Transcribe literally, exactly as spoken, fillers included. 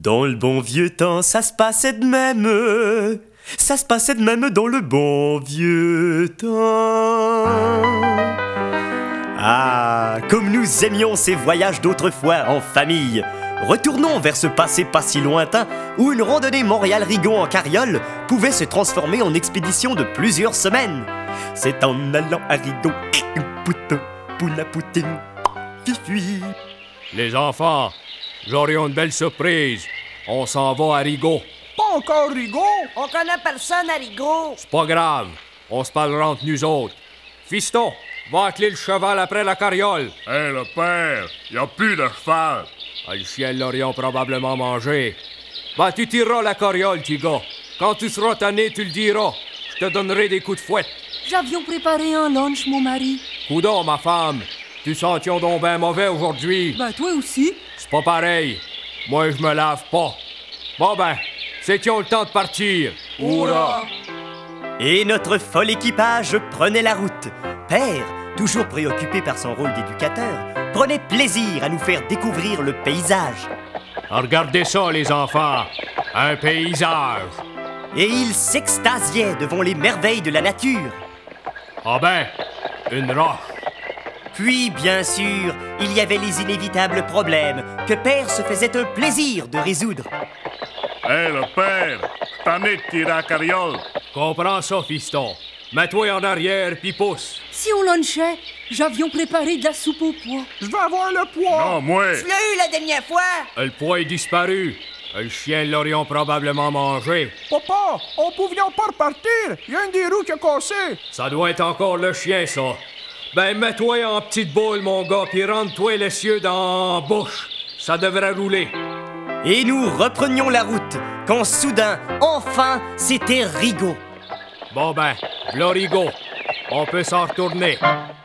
Dans le bon vieux temps, ça se passait de même. Ça se passait de même dans le bon vieux temps. Ah, comme nous aimions ces voyages d'autrefois en famille. Retournons vers ce passé pas si lointain où une randonnée Montréal-Rigaud en carriole pouvait se transformer en expédition de plusieurs semaines. C'est en allant à Rigaud, poutin, poula poutine, fifi. Les enfants, j'aurai une belle surprise. On s'en va à Rigaud. Pas encore Rigaud? On connaît personne à Rigaud. C'est pas grave, on se parlera entre nous autres. Fiston, va atteler le cheval après la carriole. Hé, hey, le père, y a plus de cheval. Ah, le chien l'aurions probablement mangé. Ben, tu tireras la carriole, petit gars. Quand tu seras tanné, tu le diras. Je te donnerai des coups de fouette. J'avions préparé un lunch, mon mari. Coudon, ma femme, tu sentions donc ben mauvais aujourd'hui. Ben, toi aussi. C'est pas pareil. Moi, je me lave pas. Bon ben, c'est-tu le temps de partir? Hourra! Et notre fol équipage prenait la route. Père, toujours préoccupé par son rôle d'éducateur, prenait plaisir à nous faire découvrir le paysage. Regardez ça, les enfants. Un paysage. Et il s'extasiait devant les merveilles de la nature. Ah ben, une roche. Puis, bien sûr, il y avait les inévitables problèmes que Père se faisait un plaisir de résoudre. Hé, hey, le père, t'en es de tirer la carriole. Comprends ça, fiston. Mets-toi en arrière, puis pousse. Si on lunchait, j'avions préparé de la soupe au pois. Je vais avoir le poids. Non, moi. Tu l'as eu la dernière fois. Le poids est disparu. Le chien l'aurions probablement mangé. Papa, on pouvait pas repartir. Il y a une des roues qui a cassé. Ça doit être encore le chien, ça. Ben, mets-toi en petite boule, mon gars, puis rentre-toi les cieux dans la bouche. Ça devrait rouler. Et nous reprenions la route, quand soudain, enfin, c'était Rigaud. Bon ben, v'là Rigaud. On peut s'en retourner.